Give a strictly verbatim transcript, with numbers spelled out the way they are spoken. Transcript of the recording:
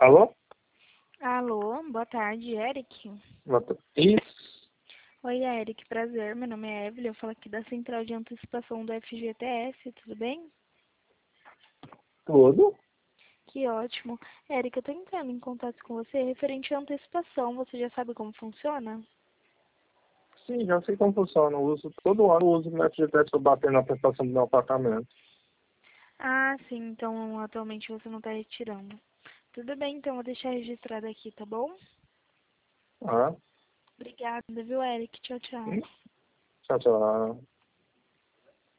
Alô? Alô, boa tarde, Eric. Boa- Isso. Oi, Eric, prazer. Meu nome é Evelyn, eu falo aqui da Central de Antecipação do F G T S, tudo bem? Tudo? Que ótimo. Eric, eu tô entrando em contato com você referente à antecipação. Você já sabe como funciona? Sim, já sei como funciona. Eu uso, todo ano eu uso o F G T S para bater na prestação do meu apartamento. Ah, sim, então atualmente você não tá retirando. Tudo bem, então vou deixar registrado aqui, tá bom? Ah, Obrigada, viu, Eric? Tchau, tchau. tchau, tchau.